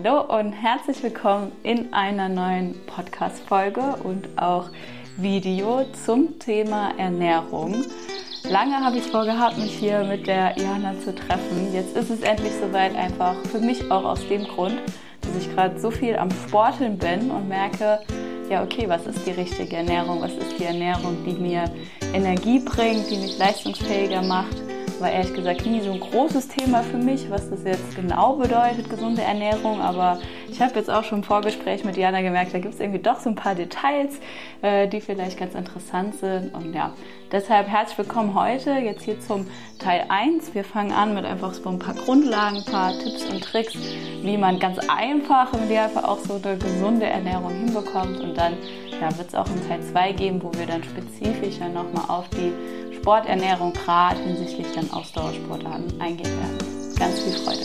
Hallo und herzlich willkommen in einer neuen Podcast-Folge und auch Video zum Thema Ernährung. Lange habe ich vorgehabt, mich hier mit der Jana zu treffen. Jetzt ist es endlich soweit, einfach für mich auch aus dem Grund, dass ich gerade so viel am Sporteln bin und merke, ja okay, was ist die richtige Ernährung? Was ist die Ernährung, die mir Energie bringt, die mich leistungsfähiger macht? War ehrlich gesagt nie so ein großes Thema für mich, was das jetzt genau bedeutet, gesunde Ernährung. Aber ich habe jetzt auch schon im Vorgespräch mit Jana gemerkt, da gibt es irgendwie doch so ein paar Details, die vielleicht ganz interessant sind. Und ja, deshalb herzlich willkommen heute, jetzt hier zum Teil 1. Wir fangen an mit einfach so ein paar Grundlagen, ein paar Tipps und Tricks, wie man ganz einfach im Idealfall auch so eine gesunde Ernährung hinbekommt. Und dann wird es auch einen Teil 2 geben, wo wir dann spezifischer nochmal auf die Sporternährung gerade hinsichtlich dann Ausdauersportarten eingehen werden. Ganz viel Freude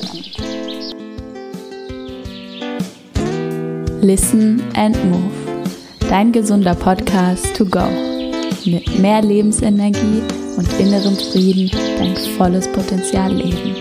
damit. Listen and Move. Dein gesunder Podcast to go. Mit mehr Lebensenergie und innerem Frieden dein volles Potenzial leben.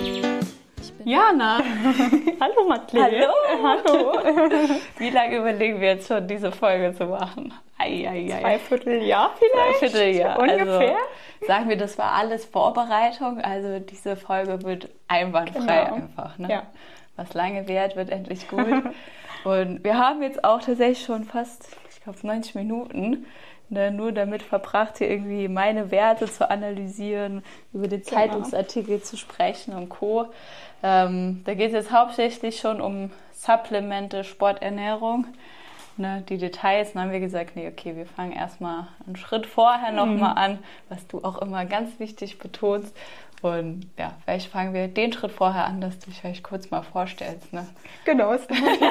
Jana! Hallo Madeleine! Hallo! Wie lange überlegen wir jetzt schon, diese Folge zu machen? Dreivierteljahr vielleicht? Dreivierteljahr. Ungefähr? Also, sagen wir, das war alles Vorbereitung. Also diese Folge wird einwandfrei einfach. Ne? Ja. Was lange währt, wird endlich gut. Und wir haben jetzt auch tatsächlich schon fast, ich glaube 90 Minuten nur damit verbracht, hier irgendwie meine Werte zu analysieren, über den Zeitungsartikel zu sprechen und Co. Da geht es jetzt hauptsächlich schon um Supplemente, Sporternährung. Ne, die Details, dann haben wir gesagt, nee, okay, wir fangen erstmal einen Schritt vorher nochmal an, was du auch immer ganz wichtig betonst. Und ja, vielleicht fangen wir den Schritt vorher an, dass du dich vielleicht kurz mal vorstellst. Ne? Genau, ist eine gute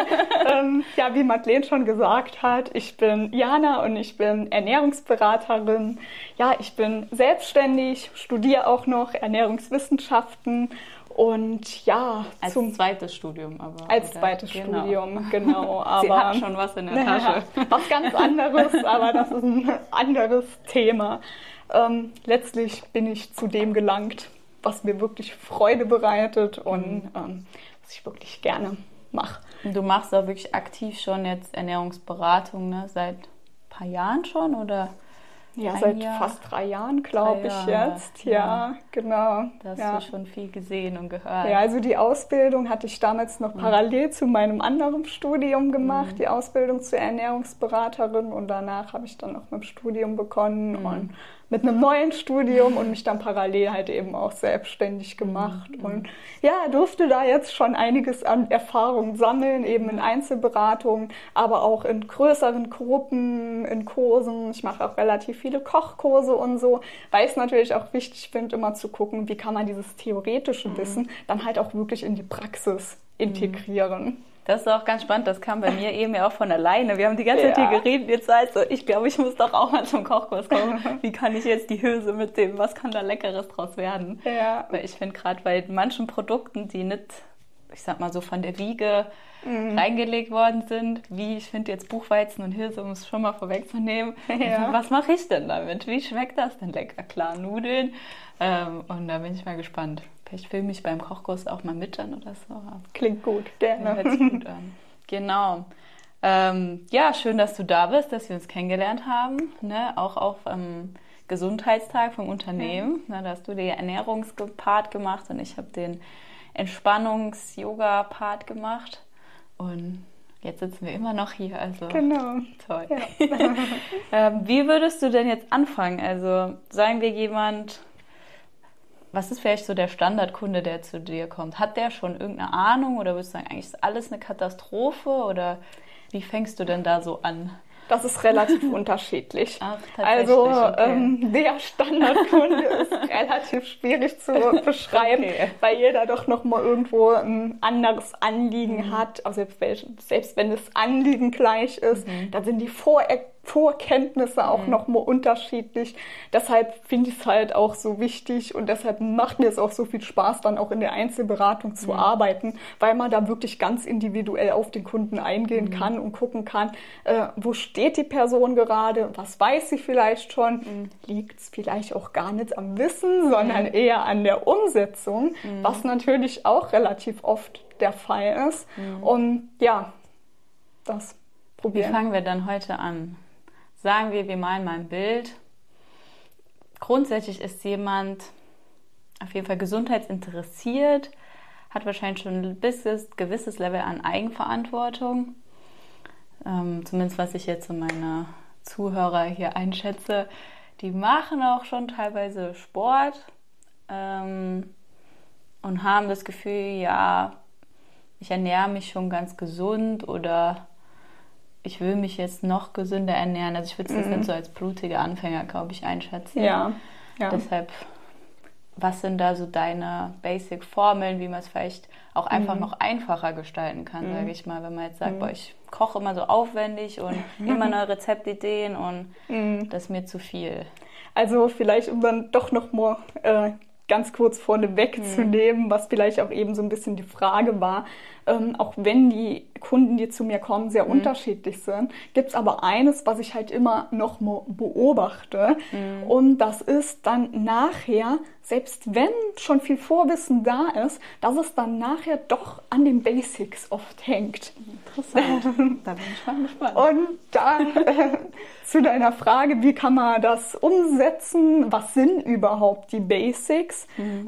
Idee. Wie Madeleine schon gesagt hat, ich bin Jana und ich bin Ernährungsberaterin. Ja, ich bin selbstständig, studiere auch noch Ernährungswissenschaften. Und ja, als zweites Studium aber. Als zweites Studium, genau. Aber sie hat schon was in der Tasche. Was ganz anderes, aber das ist ein anderes Thema. Letztlich bin ich zu dem gelangt, was mir wirklich Freude bereitet und was ich wirklich gerne mache. Und du machst auch wirklich aktiv schon jetzt Ernährungsberatung, ne? Seit ein paar Jahren schon, oder? Ja, seit fast 3 Jahren, glaube ich jetzt. Ja, genau. Da hast du schon viel gesehen und gehört. Ja, also die Ausbildung hatte ich damals noch parallel zu meinem anderen Studium gemacht, die Ausbildung zur Ernährungsberaterin. Und danach habe ich dann noch mit dem Studium begonnen und mit einem neuen Studium und mich dann parallel halt eben auch selbstständig gemacht. Und ja, durfte da jetzt schon einiges an Erfahrung sammeln, eben in Einzelberatungen, aber auch in größeren Gruppen, in Kursen. Ich mache auch relativ viele Kochkurse und so, weil ich es natürlich auch wichtig finde, immer zu gucken, wie kann man dieses theoretische Wissen dann halt auch wirklich in die Praxis integrieren. Das ist auch ganz spannend, das kam bei mir eben ja auch von alleine. Wir haben die ganze Zeit hier geredet, jetzt so, ich glaube, ich muss doch auch mal zum Kochkurs kommen. Wie kann ich jetzt die Hülse mitnehmen? Was kann da Leckeres draus werden? Ja. Weil ich finde gerade bei manchen Produkten, die nicht, ich sag mal so von der Wiege reingelegt worden sind, wie ich finde jetzt Buchweizen und Hirse, um es schon mal vorwegzunehmen. Ja. Was mache ich denn damit? Wie schmeckt das denn lecker? Klar, Nudeln. Und da bin ich mal gespannt. Vielleicht filme ich beim Kochkurs auch mal mit dann oder so. Klingt gut, gerne. Hört sich gut an. Genau. Schön, dass du da bist, dass wir uns kennengelernt haben. Ne? Auch auf Gesundheitstag vom Unternehmen. Ja. Da hast du den Ernährungspart gemacht und ich habe den Entspannungs-Yoga-Part gemacht. Und jetzt sitzen wir immer noch hier. Also genau. Toll. Ja. Wie würdest du denn jetzt anfangen? Also sagen wir jemand... Was ist vielleicht so der Standardkunde, der zu dir kommt? Hat der schon irgendeine Ahnung oder würdest du sagen, eigentlich ist alles eine Katastrophe oder wie fängst du denn da so an? Das ist relativ unterschiedlich. Ach, tatsächlich, also okay. Der Standardkunde ist relativ schwierig zu beschreiben, weil jeder doch nochmal irgendwo ein anderes Anliegen hat. Also selbst wenn das Anliegen gleich ist, dann sind die Vorerkrankungen Vorkenntnisse auch nochmal unterschiedlich. Deshalb finde ich es halt auch so wichtig und deshalb macht mir es auch so viel Spaß, dann auch in der Einzelberatung zu arbeiten, weil man da wirklich ganz individuell auf den Kunden eingehen kann und gucken kann, wo steht die Person gerade, was weiß sie vielleicht schon, liegt es vielleicht auch gar nicht am Wissen, sondern eher an der Umsetzung, was natürlich auch relativ oft der Fall ist. Und ja, das probieren. Wie fangen wir dann heute an? Sagen wir malen mal ein Bild. Grundsätzlich ist jemand auf jeden Fall gesundheitsinteressiert, hat wahrscheinlich schon ein gewisses Level an Eigenverantwortung. Zumindest was ich jetzt so meine Zuhörer hier einschätze. Die machen auch schon teilweise Sport und haben das Gefühl, ja, ich ernähre mich schon ganz gesund oder ich will mich jetzt noch gesünder ernähren. Also ich würde es jetzt nicht so als blutige Anfänger, glaube ich, einschätzen. Ja. Deshalb, was sind da so deine Basic-Formeln, wie man es vielleicht auch einfach noch einfacher gestalten kann, sage ich mal. Wenn man jetzt sagt, boah, ich koche immer so aufwendig und immer neue Rezeptideen und das ist mir zu viel. Also vielleicht, um dann doch noch mal ganz kurz vorne wegzunehmen, was vielleicht auch eben so ein bisschen die Frage war, auch wenn die Kunden, die zu mir kommen, sehr unterschiedlich sind, gibt es aber eines, was ich halt immer noch mal beobachte und das ist dann nachher, selbst wenn schon viel Vorwissen da ist, dass es dann nachher doch an den Basics oft hängt. Interessant. Da bin ich mal gespannt. Und da zu deiner Frage, wie kann man das umsetzen? Was sind überhaupt die Basics?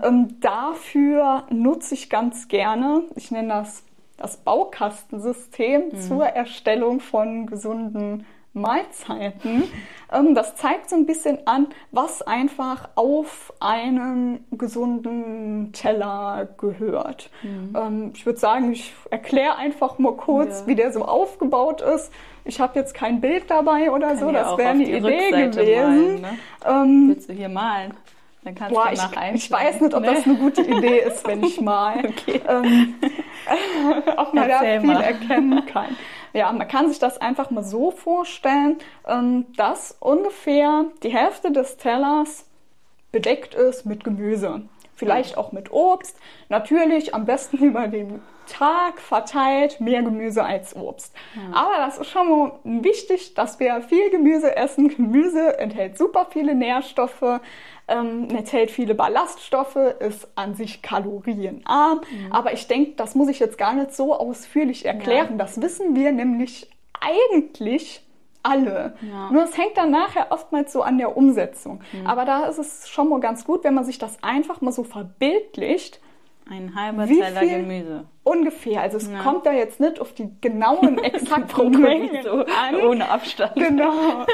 Dafür nutze ich ganz gerne, ich nenne das Baukastensystem zur Erstellung von gesunden Mahlzeiten. Das zeigt so ein bisschen an, was einfach auf einen gesunden Teller gehört. Ich würde sagen, ich erkläre einfach mal kurz, wie der so aufgebaut ist. Ich habe jetzt kein Bild dabei oder so, das wäre eine Idee gewesen. Malen, ne? Willst du hier malen? Dann kannst du ich weiß nicht, ob das eine gute Idee ist, wenn ich mal. Okay. Ob man da viel erkennen kann. Ja, man kann sich das einfach mal so vorstellen, dass ungefähr die Hälfte des Tellers bedeckt ist mit Gemüse. Vielleicht auch mit Obst. Natürlich am besten über den Tag verteilt mehr Gemüse als Obst. Aber das ist schon mal wichtig, dass wir viel Gemüse essen. Gemüse enthält super viele Nährstoffe, enthält viele Ballaststoffe, ist an sich kalorienarm. Aber ich denke, das muss ich jetzt gar nicht so ausführlich erklären. Das wissen wir nämlich eigentlich alle. Nur es hängt dann nachher oftmals so an der Umsetzung. Aber da ist es schon mal ganz gut, wenn man sich das einfach mal so verbildlicht. Ein halber Teller Gemüse. Ungefähr. Also es kommt da jetzt nicht auf die genauen, exakten Mengen so an. Ohne Abstand. Genau.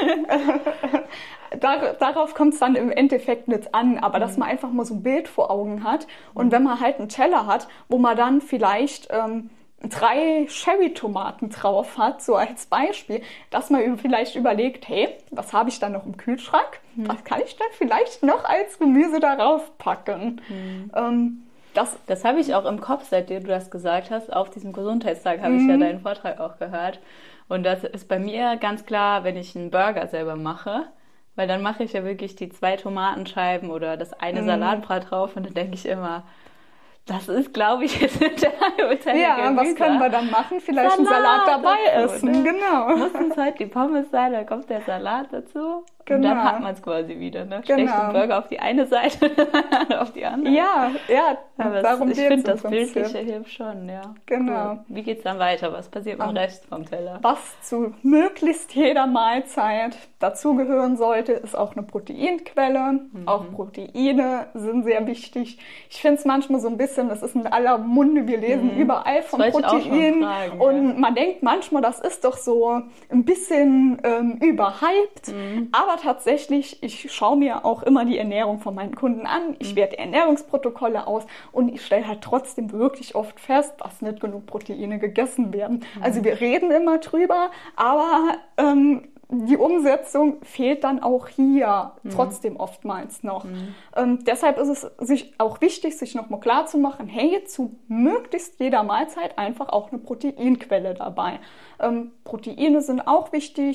Darauf kommt es dann im Endeffekt nicht an, aber dass man einfach mal so ein Bild vor Augen hat. Und wenn man halt einen Teller hat, wo man dann vielleicht 3 Cherry-Tomaten drauf hat, so als Beispiel, dass man vielleicht überlegt, hey, was habe ich da noch im Kühlschrank? Was kann ich dann vielleicht noch als Gemüse darauf packen? Das habe ich auch im Kopf, seitdem du das gesagt hast. Auf diesem Gesundheitstag habe ich ja deinen Vortrag auch gehört. Und das ist bei mir ganz klar, wenn ich einen Burger selber mache, weil dann mache ich ja wirklich die 2 Tomatenscheiben oder das eine Salatblatt drauf und dann denke ich immer, das ist, glaube ich, jetzt mit der Gemüse. Ja, was können wir dann machen? Vielleicht einen Salat dabei essen, ne? Genau. Muss es halt die Pommes sein, dann kommt der Salat dazu. Genau. Und dann hat man es quasi wieder, ne? Genau. Schlecht den Burger auf die eine Seite, auf die andere. Ja, aber darum ich finde, das Bildliche hilft schon, ja. Genau. Cool. Wie geht's dann weiter? Was passiert mit dem Rest vom Teller? Was zu möglichst jeder Mahlzeit dazugehören sollte, ist auch eine Proteinquelle. Auch Proteine sind sehr wichtig. Ich finde es manchmal so ein bisschen, das ist in aller Munde, wir lesen überall von Proteinen. Und man denkt manchmal, das ist doch so ein bisschen überhyped. Aber tatsächlich, ich schaue mir auch immer die Ernährung von meinen Kunden an. Ich werte Ernährungsprotokolle aus und ich stelle halt trotzdem wirklich oft fest, dass nicht genug Proteine gegessen werden. Also wir reden immer drüber, aber die Umsetzung fehlt dann auch hier trotzdem oftmals noch. Deshalb ist es sich auch wichtig, sich nochmal klar zu machen, hey, zu möglichst jeder Mahlzeit einfach auch eine Proteinquelle dabei. Proteine sind auch wichtig.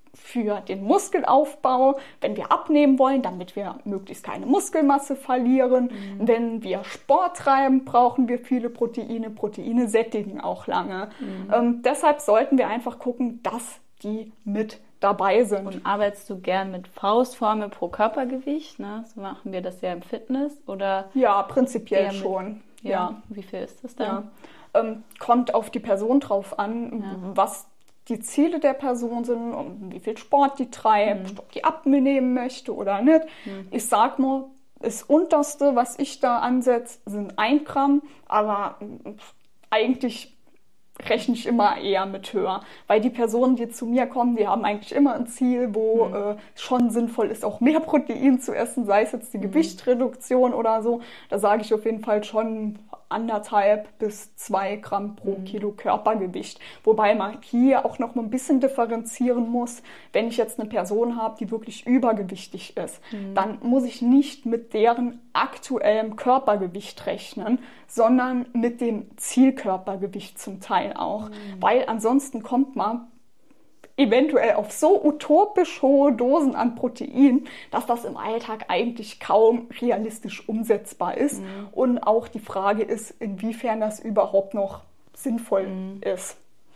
für den Muskelaufbau, wenn wir abnehmen wollen, damit wir möglichst keine Muskelmasse verlieren. Wenn wir Sport treiben, brauchen wir viele Proteine. Proteine sättigen auch lange. Deshalb sollten wir einfach gucken, dass die mit dabei sind. Und arbeitest du gern mit Faustformel pro Körpergewicht? Ne? So machen wir das ja im Fitness, oder? Ja, prinzipiell schon. Ja. Wie viel ist das dann? Ja. Kommt auf die Person drauf an, was die Ziele der Person sind und wie viel Sport die treibt, ob die abnehmen möchte oder nicht. Ich sag mal, das Unterste, was ich da ansetze, sind 1 Gramm, aber eigentlich rechne ich immer eher mit höher. Weil die Personen, die zu mir kommen, die haben eigentlich immer ein Ziel, wo schon sinnvoll ist, auch mehr Protein zu essen, sei es jetzt die Gewichtsreduktion oder so. Da sage ich auf jeden Fall schon 1,5 bis 2 Gramm pro Kilo Körpergewicht. Wobei man hier auch noch mal ein bisschen differenzieren muss. Wenn ich jetzt eine Person habe, die wirklich übergewichtig ist, dann muss ich nicht mit deren aktuellem Körpergewicht rechnen, sondern mit dem Zielkörpergewicht zum Teil auch. Weil ansonsten kommt man eventuell auf so utopisch hohe Dosen an Protein, dass das im Alltag eigentlich kaum realistisch umsetzbar ist. Und auch die Frage ist, inwiefern das überhaupt noch sinnvoll ist.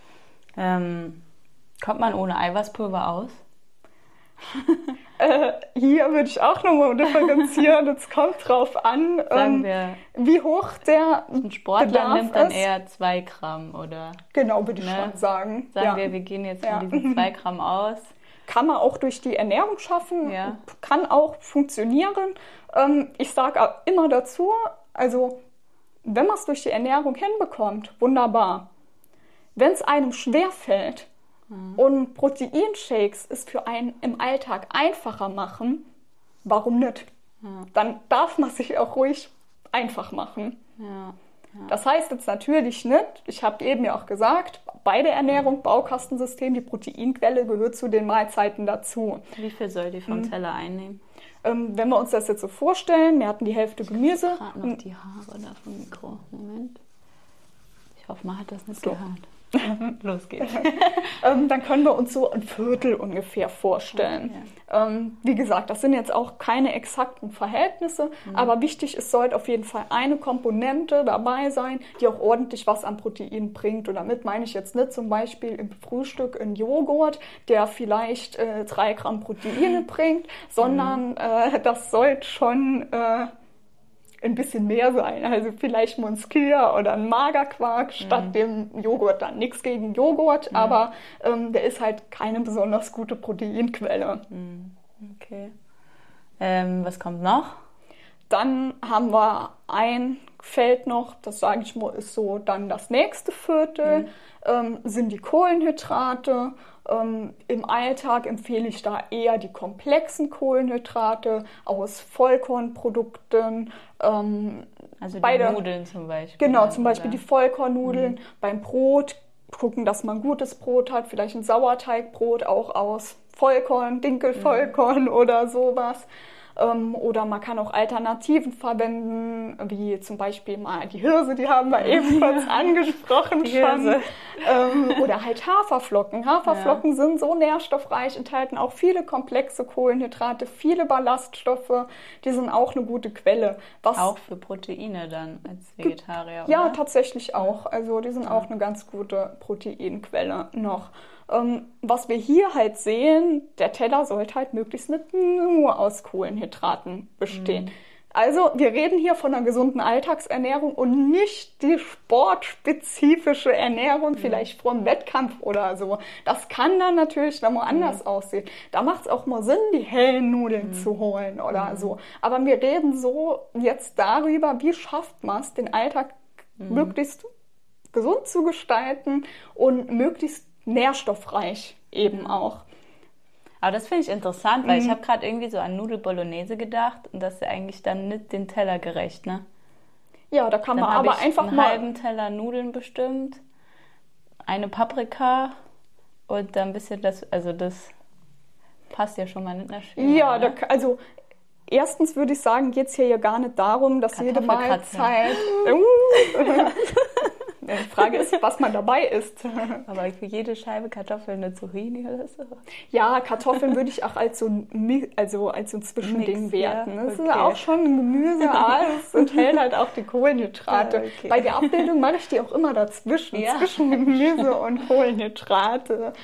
Kommt man ohne Eiweißpulver aus? Hier würde ich auch nochmal differenzieren. Es kommt drauf an, wie hoch der ein Sportler Bedarf nimmt dann ist. eher 2 Gramm, oder? Genau, würde ich schon sagen. Sagen wir gehen jetzt von diesen 2 Gramm aus. Kann man auch durch die Ernährung schaffen, kann auch funktionieren. Ich sage immer dazu, also wenn man es durch die Ernährung hinbekommt, wunderbar. Wenn es einem schwerfällt, und Proteinshakes ist für einen im Alltag einfacher machen, warum nicht? Dann darf man sich auch ruhig einfach machen. Das heißt jetzt natürlich nicht, ich habe eben ja auch gesagt, bei der Ernährung, Baukastensystem, die Proteinquelle gehört zu den Mahlzeiten dazu. Wie viel soll die vom Teller einnehmen? Wenn wir uns das jetzt so vorstellen, wir hatten die Hälfte Gemüse. Ich gerade noch die Haare da vom Mikro. Moment. Ich hoffe, man hat das nicht gehört. Los geht's. Dann können wir uns so ein Viertel ungefähr vorstellen. Wie gesagt, das sind jetzt auch keine exakten Verhältnisse, aber wichtig, es sollte auf jeden Fall eine Komponente dabei sein, die auch ordentlich was an Protein bringt. Und damit meine ich jetzt nicht zum Beispiel im Frühstück einen Joghurt, der vielleicht 3 Gramm Proteine bringt, sondern das sollte schon ein bisschen mehr sein. Also vielleicht Monskier oder ein Magerquark statt dem Joghurt. Dann nichts gegen Joghurt, aber der ist halt keine besonders gute Proteinquelle. Okay. Was kommt noch? Dann haben wir ein Feld noch, das sage ich mal, ist so dann das nächste Viertel, sind die Kohlenhydrate. Im Alltag empfehle ich da eher die komplexen Kohlenhydrate aus Vollkornprodukten. Also die Nudeln zum Beispiel. Genau, zum Beispiel die Vollkornnudeln. Beim Brot gucken, dass man gutes Brot hat, vielleicht ein Sauerteigbrot auch aus Vollkorn, Dinkelvollkorn oder sowas. Oder man kann auch Alternativen verwenden, wie zum Beispiel mal die Hirse, die haben wir ebenfalls angesprochen schon. Oder halt Haferflocken. Haferflocken sind so nährstoffreich, enthalten auch viele komplexe Kohlenhydrate, viele Ballaststoffe, die sind auch eine gute Quelle. Auch für Proteine dann als Vegetarier, Ja, oder? Tatsächlich auch. Also die sind auch eine ganz gute Proteinquelle noch. Was wir hier halt sehen, der Teller sollte halt möglichst nicht nur aus Kohlenhydraten bestehen. Also wir reden hier von einer gesunden Alltagsernährung und nicht die sportspezifische Ernährung, vielleicht vor einem Wettkampf oder so. Das kann dann natürlich nochmal anders aussehen. Da macht es auch mal Sinn, die hellen Nudeln zu holen oder so. Aber wir reden so jetzt darüber, wie schafft man es, den Alltag möglichst gesund zu gestalten und möglichst nährstoffreich eben auch. Aber das finde ich interessant, weil ich habe gerade irgendwie so an Nudel Bolognese gedacht und das ist ja eigentlich dann nicht den Teller gerecht, ne? Ja, da kann Dann man aber einfach einen mal halben Teller Nudeln bestimmt, eine Paprika und dann ein bisschen das passt ja schon mal nicht nach Schema. Ja, ne? also erstens würde ich sagen, geht es hier ja gar nicht darum, dass jede Mahlzeit Die Frage ist, was man dabei isst. Aber für jede Scheibe Kartoffeln eine Zucchini oder so? Ja, Kartoffeln würde ich auch als so ein Zwischending werten. Das ist okay. auch schon ein Gemüse, aber es enthält halt auch die Kohlenhydrate. Ja, okay. Bei der Abbildung mache ich die auch immer dazwischen, zwischen Gemüse und Kohlenhydrate.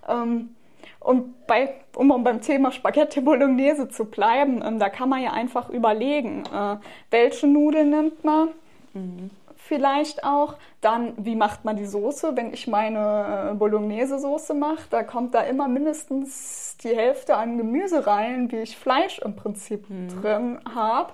Und um beim Thema Spaghetti Bolognese zu bleiben, da kann man ja einfach überlegen, welche Nudeln nimmt man vielleicht auch. Dann, wie macht man die Soße? Wenn ich meine Bolognese-Soße mache, da kommt da immer mindestens die Hälfte an Gemüse rein, wie ich Fleisch im Prinzip drin habe.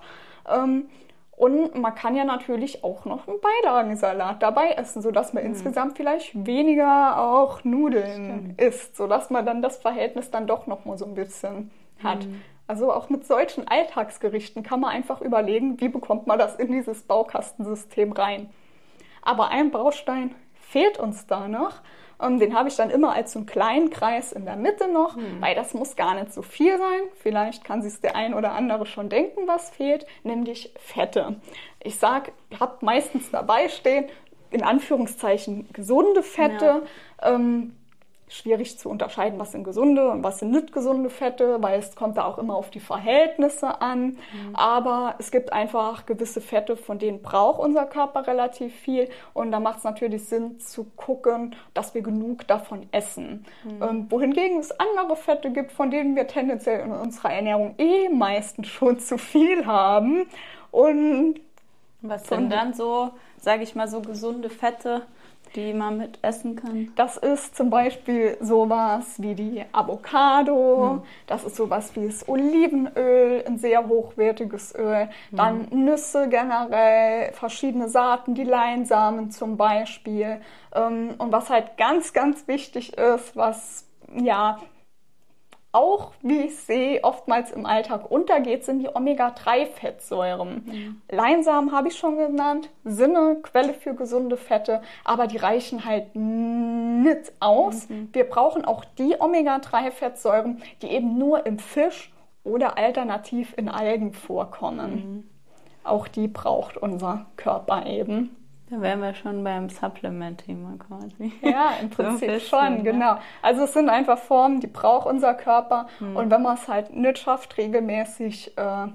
Und man kann ja natürlich auch noch einen Beilagensalat dabei essen, sodass man insgesamt vielleicht weniger auch Nudeln isst, sodass man dann das Verhältnis dann doch noch mal so ein bisschen hat. Also auch mit solchen Alltagsgerichten kann man einfach überlegen, wie bekommt man das in dieses Baukastensystem rein. Aber ein Baustein fehlt uns da noch. Den habe ich dann immer als so einen kleinen Kreis in der Mitte noch, weil das muss gar nicht so viel sein. Vielleicht kann sich der ein oder andere schon denken, was fehlt, nämlich Fette. Ich habe meistens dabei stehen, in Anführungszeichen, gesunde Fette. Ja. Schwierig zu unterscheiden, was sind gesunde und was sind nicht gesunde Fette, weil es kommt da auch immer auf die Verhältnisse an. Aber es gibt einfach gewisse Fette, von denen braucht unser Körper relativ viel. Und da macht es natürlich Sinn zu gucken, dass wir genug davon essen. Wohingegen es andere Fette gibt, von denen wir tendenziell in unserer Ernährung meistens schon zu viel haben. Und was sind dann so, sage ich mal, so gesunde Fette, die man mit essen kann? Das ist zum Beispiel sowas wie die Avocado, das ist sowas wie das Olivenöl, ein sehr hochwertiges Öl, dann Nüsse generell, verschiedene Saaten, die Leinsamen zum Beispiel. Und was halt ganz, ganz wichtig ist, was ja auch, wie ich sehe, oftmals im Alltag untergeht, sind die Omega-3-Fettsäuren. Leinsamen habe ich schon genannt, sind eine Quelle für gesunde Fette, aber die reichen halt nicht aus. Wir brauchen auch die Omega-3-Fettsäuren, die eben nur im Fisch oder alternativ in Algen vorkommen. Auch die braucht unser Körper eben. Da wären wir schon beim Supplement-Thema quasi. Ja, im Prinzip Fisch, schon, genau. Also es sind einfach Formen, die braucht unser Körper. Und wenn man es halt nicht schafft, regelmäßig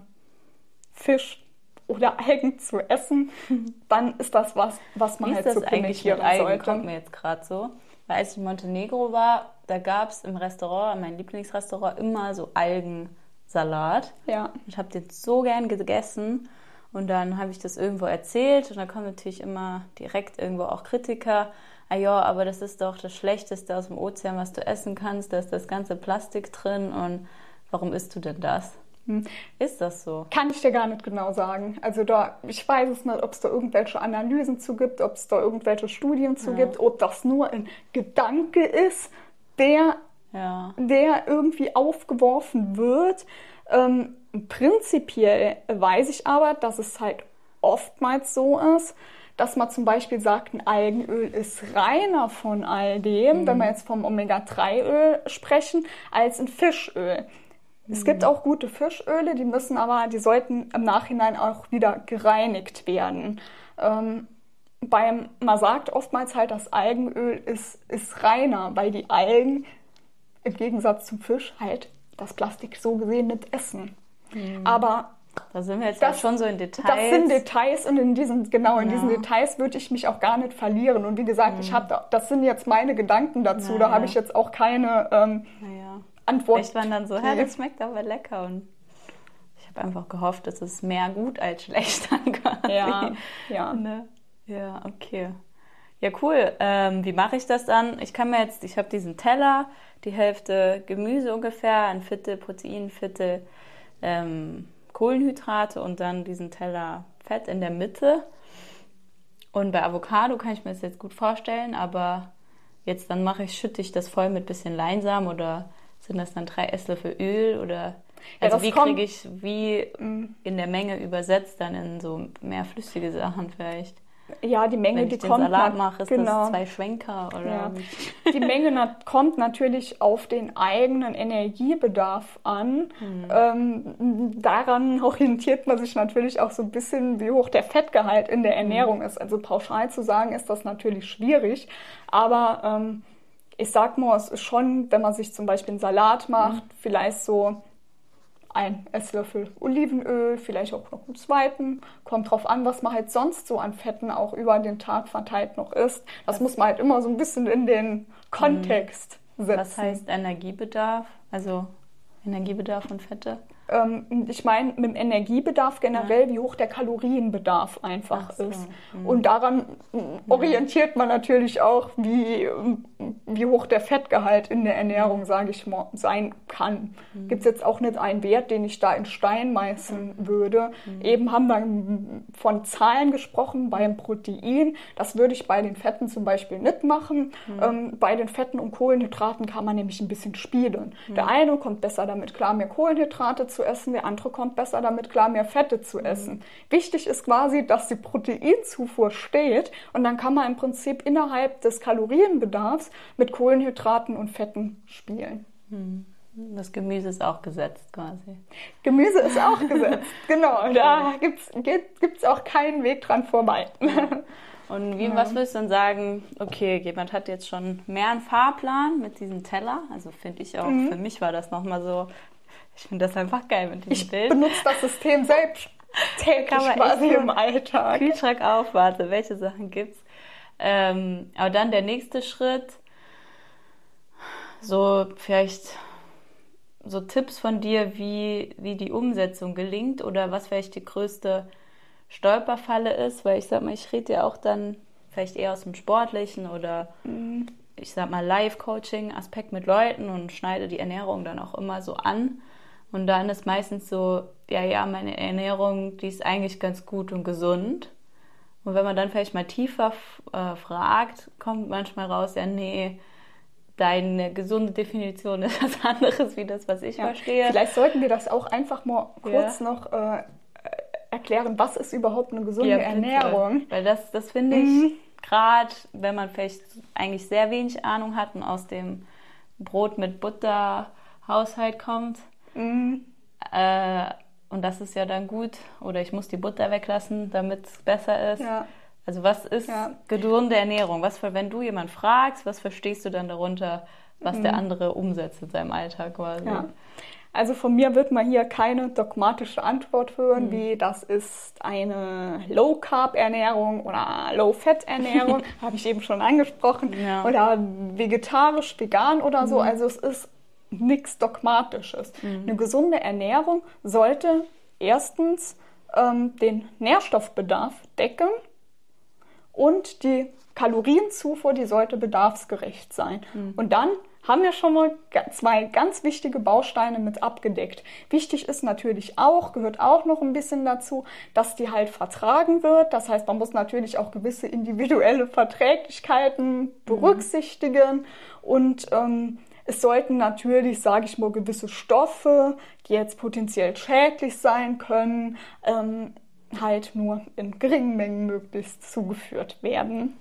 Fisch oder Algen zu essen, dann ist das was man halt supplementieren sollte. Kommt mir jetzt gerade so. Weil als ich in Montenegro war, da gab es im Restaurant, mein Lieblingsrestaurant, immer so Algensalat. Ja. Ich habe den so gern gegessen. Und dann habe ich das irgendwo erzählt und dann kommen natürlich immer direkt irgendwo auch Kritiker. Ah ja, aber das ist doch das Schlechteste aus dem Ozean, was du essen kannst. Da ist das ganze Plastik drin und warum isst du denn das? Ist das so? Kann ich dir gar nicht genau sagen. Also ich weiß es nicht, ob es da irgendwelche Analysen zu gibt, ob es da irgendwelche Studien zu gibt, ob das nur ein Gedanke ist, der irgendwie aufgeworfen wird. Prinzipiell weiß ich aber, dass es halt oftmals so ist, dass man zum Beispiel sagt, ein Algenöl ist reiner von all dem, wenn wir jetzt vom Omega-3-Öl sprechen, als ein Fischöl. Es gibt auch gute Fischöle, die sollten im Nachhinein auch wieder gereinigt werden. Man sagt oftmals halt, das Algenöl ist reiner, weil die Algen im Gegensatz zum Fisch halt das Plastik so gesehen nicht essen. Aber da sind wir jetzt schon so in Details. Das sind Details und in diesen Details würde ich mich auch gar nicht verlieren. Und wie gesagt, das sind jetzt meine Gedanken dazu. Da habe ich jetzt auch keine Antwort. Vielleicht waren dann so, das schmeckt aber lecker. Und ich habe einfach gehofft, dass es mehr gut als schlecht dann quasi. Ja. Ne? Ja, okay. Ja, cool. Wie mache ich das dann? Ich habe diesen Teller, die Hälfte Gemüse ungefähr, ein Viertel Protein, Viertel Kohlenhydrate und dann diesen Teller Fett in der Mitte. Und bei Avocado kann ich mir das jetzt gut vorstellen, aber jetzt dann schütte ich das voll mit bisschen Leinsamen oder sind das dann 3 Esslöffel Öl oder wie kriege ich in der Menge übersetzt dann in so mehr flüssige Sachen vielleicht? Ja, die Menge, wenn die ich den kommt. Salat mache, ist genau. das 2 Schwenker oder? Ja. Die Menge kommt natürlich auf den eigenen Energiebedarf an. Daran orientiert man sich natürlich auch so ein bisschen, wie hoch der Fettgehalt in der Ernährung ist. Also pauschal zu sagen, ist das natürlich schwierig. Aber ich sag mal, es ist schon, wenn man sich zum Beispiel einen Salat macht, vielleicht so ein Esslöffel Olivenöl, vielleicht auch noch einen zweiten. Kommt drauf an, was man halt sonst so an Fetten auch über den Tag verteilt noch isst. Das muss man halt immer so ein bisschen in den Kontext setzen. Was heißt Energiebedarf? Also Energiebedarf und Fette? Ich meine, mit dem Energiebedarf generell, wie hoch der Kalorienbedarf einfach ist. Mhm. Und daran orientiert man natürlich auch, wie hoch der Fettgehalt in der Ernährung, sage ich mal, sein kann. Gibt es jetzt auch nicht einen Wert, den ich da in Stein meißeln würde. Eben haben wir von Zahlen gesprochen beim Protein. Das würde ich bei den Fetten zum Beispiel nicht machen. Bei den Fetten und Kohlenhydraten kann man nämlich ein bisschen spielen. Der eine kommt besser damit klar, mehr Kohlenhydrate zu essen, der andere kommt besser damit klar, mehr Fette zu essen. Wichtig ist quasi, dass die Proteinzufuhr steht und dann kann man im Prinzip innerhalb des Kalorienbedarfs mit Kohlenhydraten und Fetten spielen. Das Gemüse ist auch gesetzt quasi. Gemüse ist auch gesetzt, genau. Da gibt's auch keinen Weg dran vorbei. Und was würdest du dann sagen, okay, jemand hat jetzt schon mehr einen Fahrplan mit diesem Teller, also finde ich auch, für mich war das nochmal so, ich finde das einfach geil mit diesem Bild. Ich benutze das System selbst täglich quasi im Alltag. Kühlschrank auf, warte, welche Sachen gibt's? Aber dann der nächste Schritt, so vielleicht so Tipps von dir, wie die Umsetzung gelingt oder was vielleicht die größte Stolperfalle ist, weil ich sag mal, ich rede ja auch dann vielleicht eher aus dem Sportlichen oder ich sag mal Live-Coaching-Aspekt mit Leuten und schneide die Ernährung dann auch immer so an. Und dann ist meistens so, ja, meine Ernährung, die ist eigentlich ganz gut und gesund. Und wenn man dann vielleicht mal tiefer fragt, kommt manchmal raus, ja, nee, deine gesunde Definition ist was anderes, wie das, was ich verstehe. Vielleicht sollten wir das auch einfach mal kurz noch erklären, was ist überhaupt eine gesunde Ernährung? Weil das finde ich, gerade wenn man vielleicht eigentlich sehr wenig Ahnung hat und aus dem Brot mit Butter Haushalt kommt, und das ist ja dann gut, oder ich muss die Butter weglassen, damit es besser ist. Ja. Also was ist gesunde Ernährung? Wenn du jemanden fragst, was verstehst du dann darunter, was der andere umsetzt in seinem Alltag quasi? Ja. Also von mir wird man hier keine dogmatische Antwort hören, wie das ist eine Low-Carb-Ernährung oder Low-Fat-Ernährung, habe ich eben schon angesprochen, oder vegetarisch, vegan oder so. Also es ist nichts Dogmatisches. Eine gesunde Ernährung sollte erstens den Nährstoffbedarf decken und die Kalorienzufuhr, die sollte bedarfsgerecht sein. Und dann haben wir schon mal 2 ganz wichtige Bausteine mit abgedeckt. Wichtig ist natürlich auch, gehört auch noch ein bisschen dazu, dass die halt vertragen wird. Das heißt, man muss natürlich auch gewisse individuelle Verträglichkeiten berücksichtigen und es sollten natürlich, sage ich mal, gewisse Stoffe, die jetzt potenziell schädlich sein können, halt nur in geringen Mengen möglichst zugeführt werden.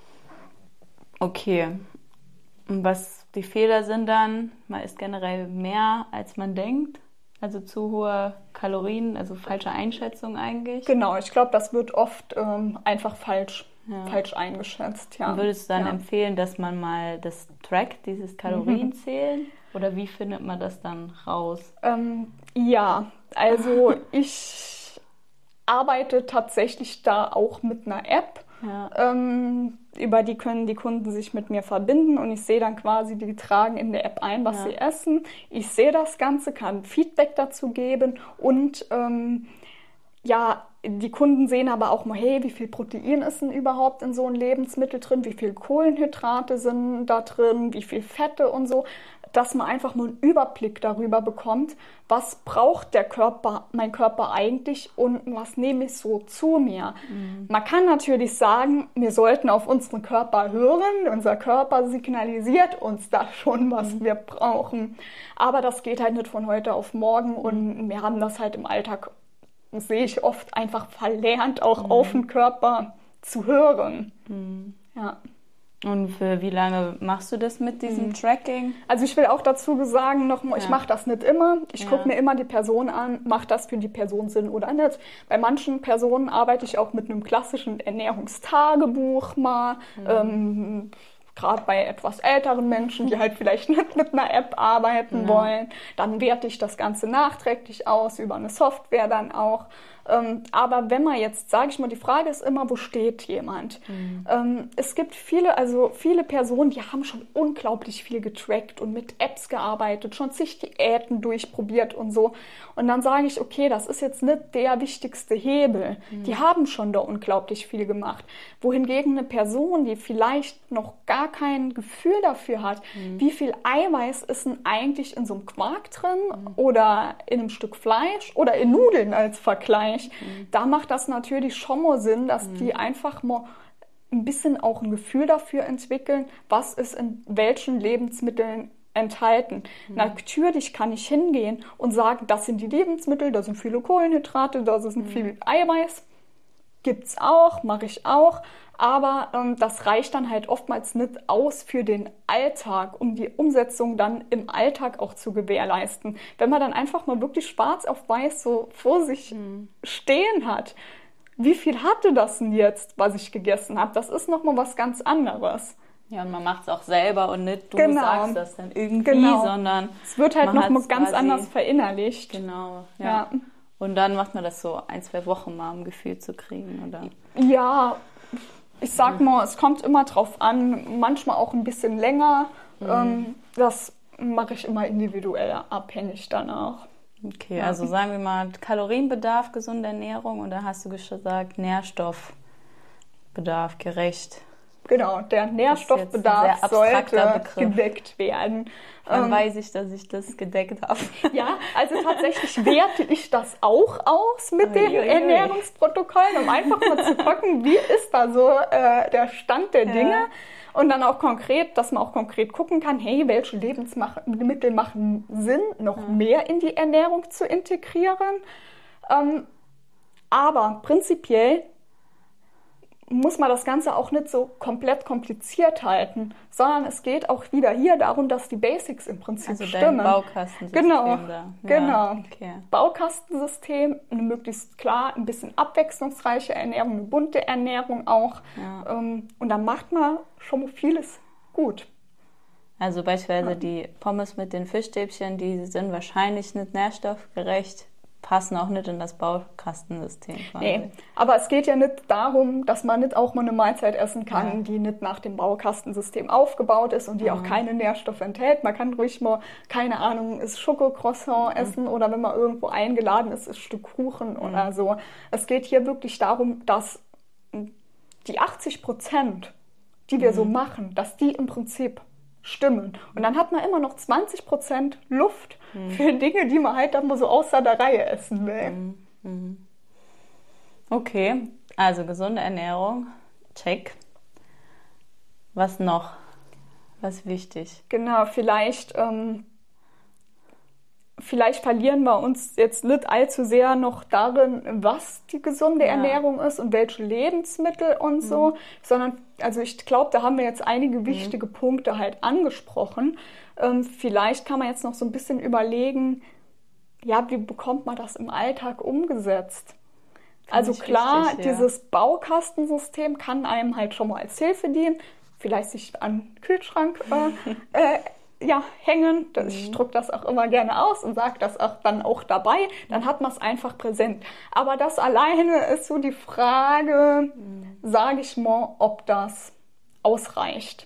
Okay. Und was die Fehler sind dann, man isst generell mehr, als man denkt. Also zu hohe Kalorien, also falsche Einschätzung eigentlich. Genau, ich glaube, das wird oft einfach falsch eingeschätzt. Ja. Und würdest du dann empfehlen, dass man mal das trackt, dieses Kalorienzählen? Oder wie findet man das dann raus? Ja, also ich arbeite tatsächlich da auch mit einer App. Ja. Über die können die Kunden sich mit mir verbinden und ich sehe dann quasi, die tragen in der App ein, was sie essen. Ich sehe das Ganze, kann Feedback dazu geben und die Kunden sehen aber auch mal, hey, wie viel Protein ist denn überhaupt in so einem Lebensmittel drin, wie viel Kohlenhydrate sind da drin, wie viel Fette und so, dass man einfach mal einen Überblick darüber bekommt, was braucht mein Körper eigentlich und was nehme ich so zu mir. Man kann natürlich sagen, wir sollten auf unseren Körper hören, unser Körper signalisiert uns da schon, was wir brauchen, aber das geht halt nicht von heute auf morgen und wir haben das halt im Alltag, sehe ich oft, einfach verlernt, auch auf den Körper zu hören. Ja. Und für wie lange machst du das mit diesem Tracking? Also ich will auch dazu sagen, nochmal, ich mache das nicht immer. Ich gucke mir immer die Person an, macht das für die Person Sinn oder nicht. Bei manchen Personen arbeite ich auch mit einem klassischen Ernährungstagebuch mal. Gerade bei etwas älteren Menschen, die halt vielleicht nicht mit einer App arbeiten wollen. Dann werte ich das Ganze nachträglich aus, über eine Software dann auch. Aber wenn man jetzt, sage ich mal, die Frage ist immer, wo steht jemand? Es gibt viele Personen, die haben schon unglaublich viel getrackt und mit Apps gearbeitet, schon zig Diäten durchprobiert und so. Und dann sage ich, okay, das ist jetzt nicht der wichtigste Hebel. Die haben schon da unglaublich viel gemacht. Wohingegen eine Person, die vielleicht noch gar kein Gefühl dafür hat, wie viel Eiweiß ist denn eigentlich in so einem Quark drin oder in einem Stück Fleisch oder in Nudeln als Vergleich, da macht das natürlich schon mal Sinn, dass die einfach mal ein bisschen auch ein Gefühl dafür entwickeln, was ist in welchen Lebensmitteln enthalten. Natürlich kann ich hingehen und sagen, das sind die Lebensmittel, da sind viele Kohlenhydrate, da sind viel Eiweiß. Gibt's auch, mache ich auch, aber das reicht dann halt oftmals nicht aus für den Alltag, um die Umsetzung dann im Alltag auch zu gewährleisten. Wenn man dann einfach mal wirklich schwarz auf weiß so vor sich stehen hat, wie viel hatte das denn jetzt, was ich gegessen habe? Das ist nochmal was ganz anderes. Ja, und man macht es auch selber und nicht du sagst das dann irgendwie, sondern es wird halt nochmal ganz anders verinnerlicht. Genau, ja. Und dann macht man das so 1-2 Wochen mal, um ein Gefühl zu kriegen, oder? Ja, ich sag mal, es kommt immer drauf an, manchmal auch ein bisschen länger. Das mache ich immer individuell abhängig danach. Okay, also sagen wir mal Kalorienbedarf, gesunde Ernährung und dann hast du gesagt Nährstoffbedarf, gerecht. Genau, der Nährstoffbedarf sollte gedeckt werden. Dann weiß ich, dass ich das gedeckt habe. Ja, also tatsächlich werte ich das auch aus mit den Ernährungsprotokollen, um einfach mal zu gucken, wie ist da so der Stand der Dinge. Und dann auch konkret, dass man auch konkret gucken kann, hey, welche Lebensmittel machen Sinn, noch mehr in die Ernährung zu integrieren. Aber prinzipiell muss man das Ganze auch nicht so komplett kompliziert halten, sondern es geht auch wieder hier darum, dass die Basics im Prinzip stimmen. Also Baukastensystem Genau. Okay. Baukastensystem, eine möglichst klar, ein bisschen abwechslungsreiche Ernährung, eine bunte Ernährung auch. Ja. Und dann macht man schon mal vieles gut. Also beispielsweise die Pommes mit den Fischstäbchen, die sind wahrscheinlich nicht nährstoffgerecht, passen auch nicht in das Baukastensystem. Nee, aber es geht ja nicht darum, dass man nicht auch mal eine Mahlzeit essen kann, die nicht nach dem Baukastensystem aufgebaut ist und die auch keine Nährstoffe enthält. Man kann ruhig mal, keine Ahnung, ist Schokocroissant essen oder wenn man irgendwo eingeladen ist, ist Stück Kuchen oder so. Es geht hier wirklich darum, dass die 80%, die wir so machen, dass die im Prinzip stimmen. Und dann hat man immer noch 20% Luft für Dinge, die man halt dann mal so außer der Reihe essen will. Okay, also gesunde Ernährung, check. Was noch? Was ist wichtig? Genau, vielleicht verlieren wir uns jetzt nicht allzu sehr noch darin, was die gesunde Ernährung ist und welche Lebensmittel und so, sondern, also ich glaube, da haben wir jetzt einige wichtige Punkte halt angesprochen. Vielleicht kann man jetzt noch so ein bisschen überlegen, ja, wie bekommt man das im Alltag umgesetzt? Also klar, wichtig, dieses Baukastensystem kann einem halt schon mal als Hilfe dienen, vielleicht sich an den Kühlschrank hängen. Ich drucke das auch immer gerne aus und sage das auch dann auch dabei. Dann hat man es einfach präsent. Aber das alleine ist so die Frage, sage ich mal, ob das ausreicht.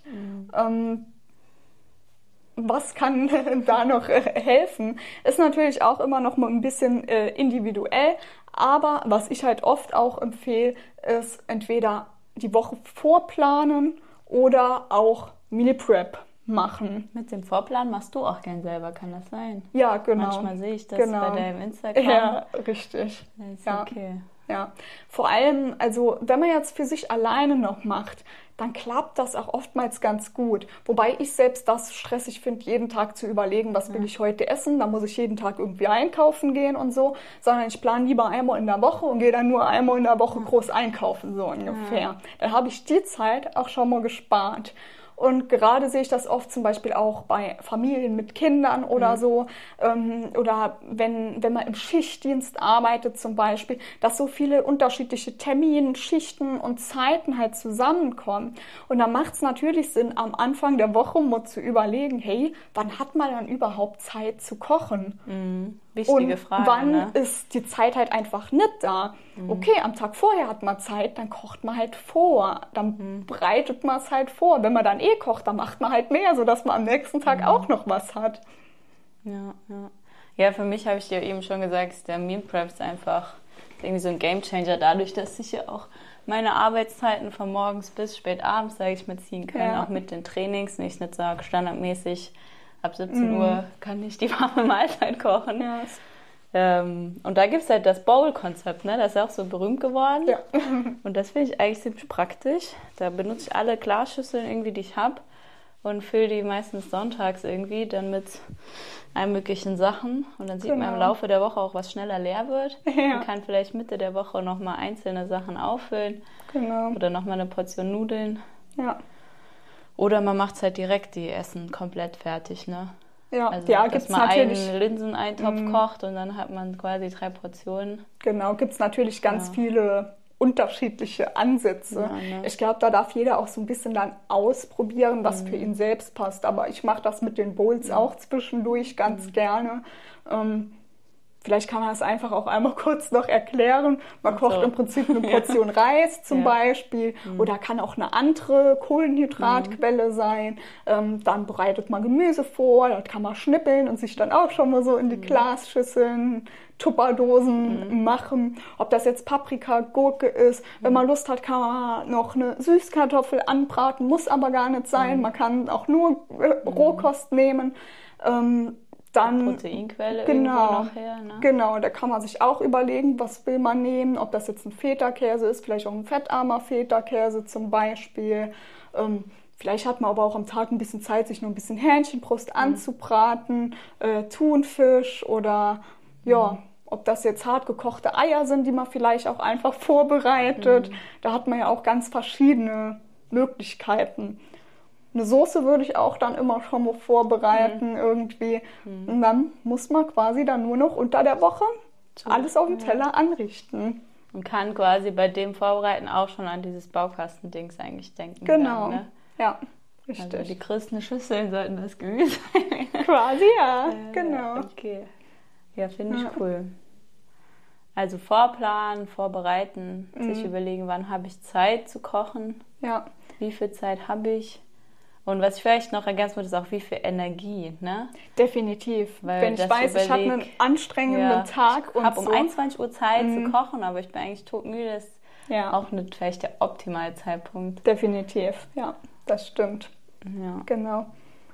Was kann da noch helfen? Ist natürlich auch immer noch mal ein bisschen individuell. Aber was ich halt oft auch empfehle, ist entweder die Woche vorplanen oder auch Meal Prep machen. Mit dem Vorplan machst du auch gern selber, kann das sein? Ja, genau. Manchmal sehe ich das bei deinem Instagram. Ja, richtig. Das ist okay. Ja, vor allem, also wenn man jetzt für sich alleine noch macht, dann klappt das auch oftmals ganz gut. Wobei ich selbst das stressig finde, jeden Tag zu überlegen, was will ich heute essen. Da muss ich jeden Tag irgendwie einkaufen gehen und so. Sondern ich plane lieber einmal in der Woche und gehe dann nur einmal in der Woche groß einkaufen, so ungefähr. Dann habe ich die Zeit auch schon mal gespart. Und gerade sehe ich das oft zum Beispiel auch bei Familien mit Kindern oder so, oder wenn man im Schichtdienst arbeitet zum Beispiel, dass so viele unterschiedliche Termine, Schichten und Zeiten halt zusammenkommen. Und da macht es natürlich Sinn, am Anfang der Woche mal zu überlegen, hey, wann hat man dann überhaupt Zeit zu kochen? Wichtige Frage. Und wann ist die Zeit halt einfach nicht da? Okay, am Tag vorher hat man Zeit, dann kocht man halt vor. Dann bereitet man es halt vor. Wenn man dann kocht, dann macht man halt mehr, sodass man am nächsten Tag auch noch was hat. Ja, für mich habe ich dir eben schon gesagt, der Meal Prep ist einfach irgendwie so ein Gamechanger, dadurch, dass ich ja auch meine Arbeitszeiten von morgens bis spät abends, sage ich mal, ziehen kann, auch mit den Trainings. Nicht sage, standardmäßig ab 17 Uhr kann ich die warme Mahlzeit kochen. Und da gibt es halt das Bowl-Konzept, ne? Das ist auch so berühmt geworden. Ja. Und das finde ich eigentlich ziemlich praktisch. Da benutze ich alle Glasschüsseln irgendwie, die ich habe und fülle die meistens sonntags irgendwie dann mit allen möglichen Sachen. Und dann sieht man im Laufe der Woche auch, was schneller leer wird. Man kann vielleicht Mitte der Woche nochmal einzelne Sachen auffüllen. Oder nochmal eine Portion Nudeln. Ja. Oder man macht es halt direkt, die Essen komplett fertig, ne? Ja, also, ja, dass man einen Linseneintopf kocht und dann hat man quasi 3 Portionen. Genau, gibt es natürlich ganz viele unterschiedliche Ansätze. Ja, ne? Ich glaube, da darf jeder auch so ein bisschen dann ausprobieren, was für ihn selbst passt. Aber ich mache das mit den Bowls auch zwischendurch ganz gerne. Vielleicht kann man das einfach auch einmal kurz noch erklären. Man kocht im Prinzip eine Portion Reis zum Beispiel oder kann auch eine andere Kohlenhydratquelle sein. Dann bereitet man Gemüse vor, das kann man schnippeln und sich dann auch schon mal so in die Glasschüsseln, Tupperdosen machen. Ob das jetzt Paprika, Gurke ist. Wenn man Lust hat, kann man noch eine Süßkartoffel anbraten, muss aber gar nicht sein. Man kann auch nur Rohkost nehmen. Dann Proteinquelle irgendwo noch her, ne? Genau, da kann man sich auch überlegen, was will man nehmen, ob das jetzt ein Feta-Käse ist, vielleicht auch ein fettarmer Feta-Käse zum Beispiel. Vielleicht hat man aber auch am Tag ein bisschen Zeit, sich noch ein bisschen Hähnchenbrust anzubraten, Thunfisch oder ob das jetzt hart gekochte Eier sind, die man vielleicht auch einfach vorbereitet. Da hat man ja auch ganz verschiedene Möglichkeiten. Eine Soße würde ich auch dann immer schon mal vorbereiten irgendwie. Und dann muss man quasi dann nur noch unter der Woche alles auf dem Teller anrichten. Und kann quasi bei dem Vorbereiten auch schon an dieses Baukastendings eigentlich denken. Genau, dann, ne? Ja, richtig. Also die größten Schüsseln sollten das Gemüse sein. Quasi, ja, genau. Okay, ja, finde ich cool. Also vorplanen, vorbereiten, sich überlegen, wann habe ich Zeit zu kochen, wie viel Zeit habe ich. Und was ich vielleicht noch ergänzen würde, ist auch, wie viel Energie, ne? Definitiv. Weil wenn ich weiß, ich habe einen anstrengenden Tag und ich habe um 21 Uhr Zeit zu kochen, aber ich bin eigentlich todmüde, ist auch nicht vielleicht der optimale Zeitpunkt. Definitiv, ja, das stimmt. Ja. Genau.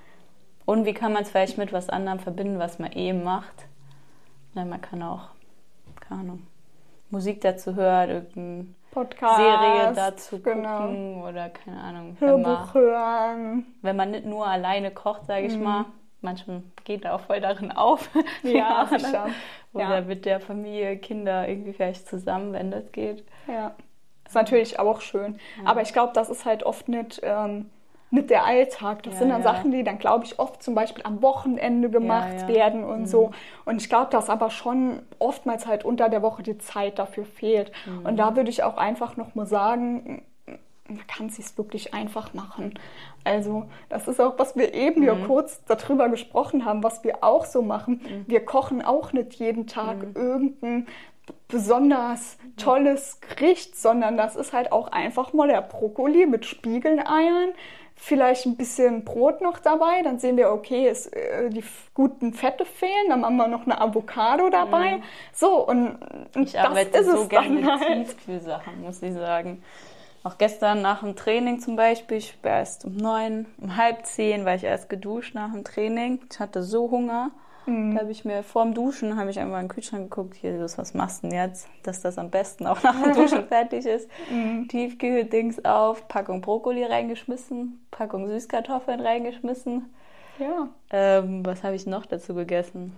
Und wie kann man es vielleicht mit was anderem verbinden, was man eben macht? Na, man kann auch, keine Ahnung, Musik dazu hören, irgendeine Podcast, Serie dazu gucken oder keine Ahnung. Hörbuch hören. Wenn man nicht nur alleine kocht, sage ich mal, manchmal geht er auch voll darin auf. Ja, sicher. Oder mit der Familie, Kinder irgendwie vielleicht zusammen, wenn das geht. Ja, ist natürlich auch schön. Ja. Aber ich glaube, das ist halt oft nicht der Alltag. Das sind dann Sachen, die dann, glaube ich, oft zum Beispiel am Wochenende gemacht werden und so. Und ich glaube, dass aber schon oftmals halt unter der Woche die Zeit dafür fehlt. Und da würde ich auch einfach noch mal sagen, man kann es sich wirklich einfach machen. Also das ist auch, was wir eben ja kurz darüber gesprochen haben, was wir auch so machen. Wir kochen auch nicht jeden Tag irgendein besonders tolles Gericht, sondern das ist halt auch einfach mal der Brokkoli mit Spiegeleiern, vielleicht ein bisschen Brot noch dabei, dann sehen wir, okay, die guten Fette fehlen, dann machen wir noch eine Avocado dabei. So, und ich arbeite so gerne mit Tiefkühlsachen, muss ich sagen. Auch gestern nach dem Training zum Beispiel, ich war erst um 9, um halb 10 war ich erst geduscht nach dem Training. Ich hatte so Hunger Da habe ich mir vorm Duschen, habe ich einmal in den Kühlschrank geguckt, hier, was machst du denn jetzt, dass das am besten auch nach dem Duschen fertig ist. Tiefkühl-Dings auf, Packung Brokkoli reingeschmissen, Packung Süßkartoffeln reingeschmissen. Ja. Was habe ich noch dazu gegessen?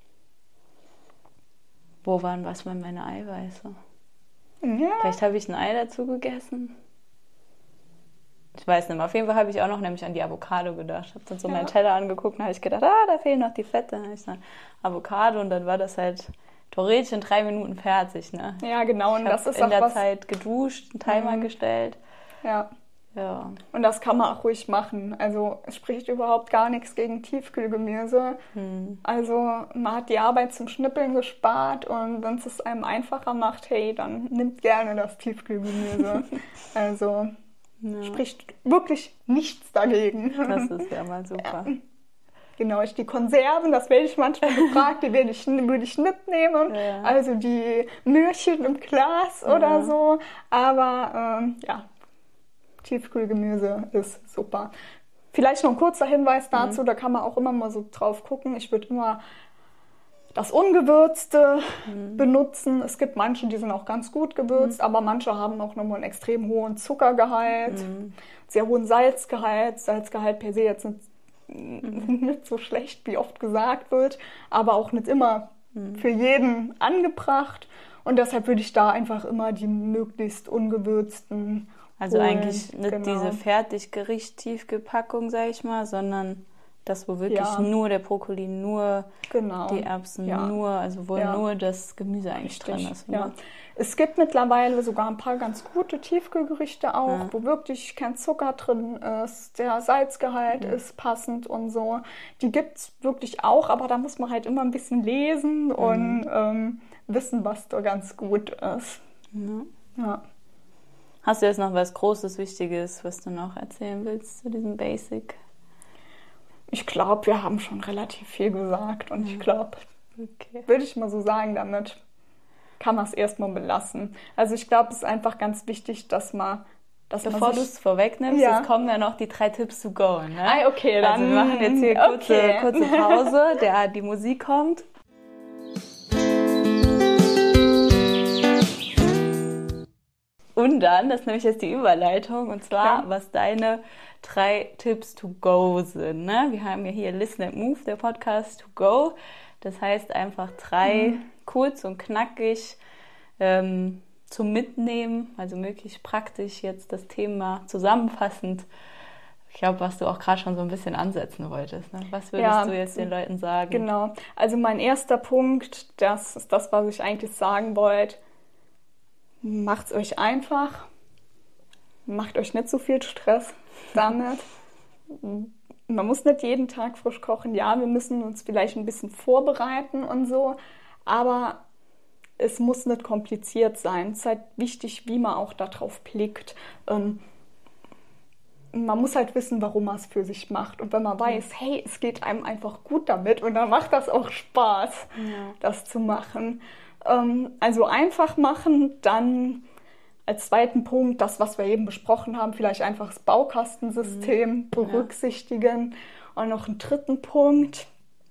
Wo waren meine Eiweiße? Ja. Vielleicht habe ich ein Ei dazu gegessen. Ich weiß nicht mehr. Auf jeden Fall habe ich auch noch nämlich an die Avocado gedacht. Ich habe dann so meinen Teller angeguckt und habe ich gedacht, da fehlen noch die Fette. Dann habe ich dann Avocado und dann war das halt theoretisch in 3 Minuten fertig. Ne? Ja, genau. Und das ist in auch der was... Zeit geduscht, einen Timer gestellt. Ja. Ja. Und das kann man auch ruhig machen. Also es spricht überhaupt gar nichts gegen Tiefkühlgemüse. Also man hat die Arbeit zum Schnippeln gespart und wenn es einem einfacher macht, hey, dann nimmt gerne das Tiefkühlgemüse. Also spricht wirklich nichts dagegen. Das ist ja mal super. Ja. Genau, die Konserven, das werde ich manchmal gefragt, die würde ich mitnehmen. Ja. Also die Möhrchen im Glas oder so. Aber Tiefkühlgemüse ist super. Vielleicht noch ein kurzer Hinweis dazu, da kann man auch immer mal so drauf gucken. Ich würde immer das Ungewürzte benutzen. Es gibt manche, die sind auch ganz gut gewürzt, aber manche haben auch nochmal einen extrem hohen Zuckergehalt, sehr hohen Salzgehalt. Salzgehalt per se jetzt nicht so schlecht, wie oft gesagt wird, aber auch nicht immer für jeden angebracht. Und deshalb würde ich da einfach immer die möglichst ungewürzten Also holen. eigentlich nicht diese Fertiggericht-Tiefkühlpackung, sag ich mal, sondern das, wo wirklich nur der Brokkoli, nur die Erbsen, wo nur das Gemüse eigentlich drin ist. Ja. Es gibt mittlerweile sogar ein paar ganz gute Tiefkühlgerichte auch, wo wirklich kein Zucker drin ist, der Salzgehalt ist passend und so. Die gibt es wirklich auch, aber da muss man halt immer ein bisschen lesen und wissen, was da ganz gut ist. Ja. Hast du jetzt noch was Großes, Wichtiges, was du noch erzählen willst zu diesem Basic? Ich glaube, wir haben schon relativ viel gesagt und ich glaube, würde ich mal so sagen, damit kann man es erstmal belassen. Also ich glaube, es ist einfach ganz wichtig, dass man... Bevor du es vorwegnimmst, jetzt kommen ja noch die 3 Tipps to go. Ne? Okay, dann... Also wir machen jetzt hier kurze Pause, die Musik kommt. Und dann, das ist nämlich jetzt die Überleitung, und zwar, was deine 3 Tipps to go sind. Ne? Wir haben ja hier Listen and Move, der Podcast to go. Das heißt einfach 3 kurz und knackig zum Mitnehmen, also möglichst praktisch jetzt das Thema zusammenfassend. Ich glaube, was du auch gerade schon so ein bisschen ansetzen wolltest. Ne? Was würdest du jetzt den Leuten sagen? Genau, also mein erster Punkt, das ist das, was ich eigentlich sagen wollte. Macht's euch einfach. Macht euch nicht so viel Stress damit. Man muss nicht jeden Tag frisch kochen. Ja, wir müssen uns vielleicht ein bisschen vorbereiten und so, aber es muss nicht kompliziert sein. Es ist halt wichtig, wie man auch darauf blickt. Man muss halt wissen, warum man es für sich macht. Und wenn man weiß, hey, es geht einem einfach gut damit und dann macht das auch Spaß, das zu machen. Also einfach machen, dann als zweiten Punkt, das, was wir eben besprochen haben, vielleicht einfach das Baukastensystem berücksichtigen. Und noch einen dritten Punkt.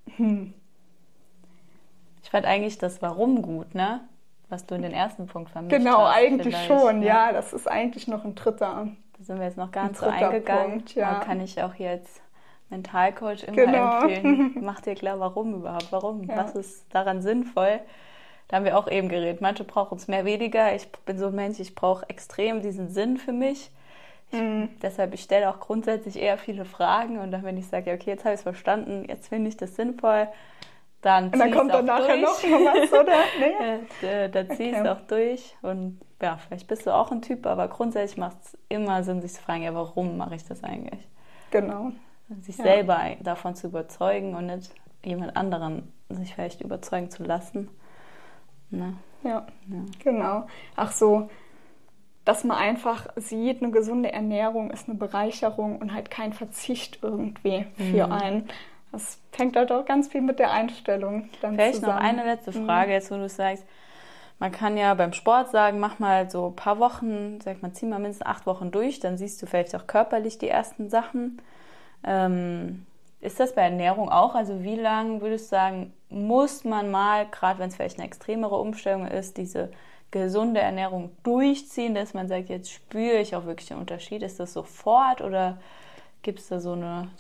Ich fand eigentlich das Warum gut, ne? Was du in den ersten Punkt vermischt hast. Genau, eigentlich schon, ja. Das ist eigentlich noch ein dritter. Da sind wir jetzt noch gar nicht so eingegangen. Punkt, ja. Da kann ich auch hier als Mentalcoach immer empfehlen. Mach dir klar, warum überhaupt, warum. Ja. Was ist daran sinnvoll? Da haben wir auch eben geredet. Manche brauchen es mehr, weniger. Ich bin so ein Mensch, ich brauche extrem diesen Sinn für mich. Deshalb, ich stelle auch grundsätzlich eher viele Fragen. Und dann, wenn ich sage, okay, jetzt habe ich es verstanden, jetzt finde ich das sinnvoll, dann ziehe ich es auch durch. Und dann kommt dann nachher noch was, oder? Nee? Da ziehe ich es auch durch. Und ja, vielleicht bist du auch ein Typ, aber grundsätzlich macht es immer Sinn, sich zu fragen, ja, warum mache ich das eigentlich? Genau. Sich selber davon zu überzeugen und nicht jemand anderen sich vielleicht überzeugen zu lassen. Ne? Ja, genau. Ach so, dass man einfach sieht, eine gesunde Ernährung ist eine Bereicherung und halt kein Verzicht irgendwie für einen. Das fängt halt auch ganz viel mit der Einstellung dann vielleicht zusammen. Noch eine letzte Frage, jetzt wo du sagst, man kann ja beim Sport sagen, mach mal so ein paar Wochen, sag mal, zieh mal mindestens 8 Wochen durch, dann siehst du vielleicht auch körperlich die ersten Sachen. Ist das bei Ernährung auch? Also wie lange würdest du sagen, muss man mal, gerade wenn es vielleicht eine extremere Umstellung ist, diese gesunde Ernährung durchziehen, dass man sagt, jetzt spüre ich auch wirklich den Unterschied? Ist das sofort oder gibt es da so eine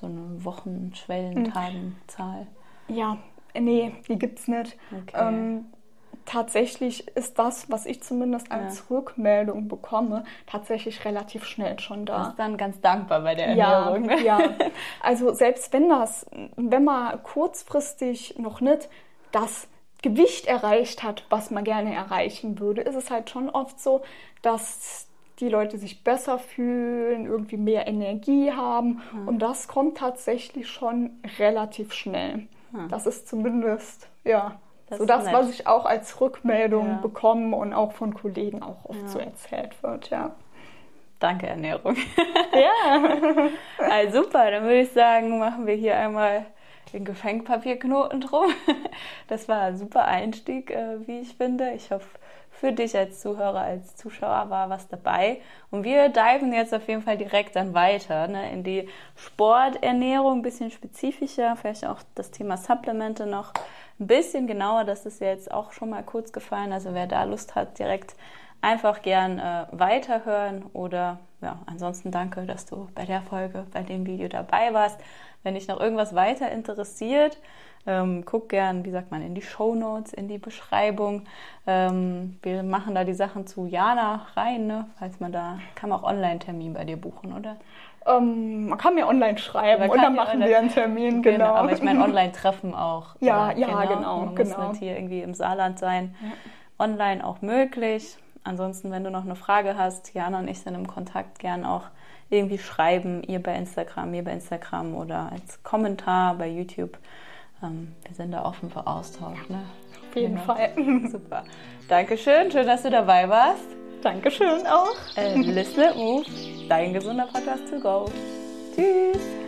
Wochenschwellen-Tagenzahl? Ja, nee, die gibt es nicht. Okay. Tatsächlich ist das, was ich zumindest als Rückmeldung bekomme, tatsächlich relativ schnell schon da. Du bist dann ganz dankbar bei der Ernährung. Ne? Ja, also selbst wenn man kurzfristig noch nicht das Gewicht erreicht hat, was man gerne erreichen würde, ist es halt schon oft so, dass die Leute sich besser fühlen, irgendwie mehr Energie haben und das kommt tatsächlich schon relativ schnell. Das ist zumindest, so das, was ich auch als Rückmeldung bekomme und auch von Kollegen auch oft so erzählt wird, Danke, Ernährung. Ja. Also super, dann würde ich sagen, machen wir hier einmal den Geschenkpapierknoten drum. Das war ein super Einstieg, wie ich finde. Ich hoffe, für dich als Zuhörer, als Zuschauer war was dabei. Und wir diven jetzt auf jeden Fall direkt dann weiter, ne, in die Sporternährung, ein bisschen spezifischer, vielleicht auch das Thema Supplemente noch ein bisschen genauer. Das ist ja jetzt auch schon mal kurz gefallen. Also wer da Lust hat, direkt einfach gern weiterhören oder ansonsten danke, dass du bei der Folge, bei dem Video dabei warst. Wenn dich noch irgendwas weiter interessiert, guck gern, wie sagt man, in die Shownotes, in die Beschreibung. Wir machen da die Sachen zu Jana rein, ne? Falls man da, kann man auch Online-Termin bei dir buchen, oder? Man kann mir online schreiben und dann machen wir einen Termin, genau. Aber ich meine Online-Treffen auch. Ja, genau. Man muss nicht hier irgendwie im Saarland sein. Ja. Online auch möglich. Ansonsten, wenn du noch eine Frage hast, Jana und ich sind im Kontakt, gern auch irgendwie schreiben, ihr bei Instagram, mir bei Instagram oder als Kommentar bei YouTube. Wir sind da offen für Austausch. Ne? Auf jeden Fall. Super. Dankeschön, schön, dass du dabei warst. Dankeschön auch. Listen and Move, dein gesunder Podcast to go. Tschüss.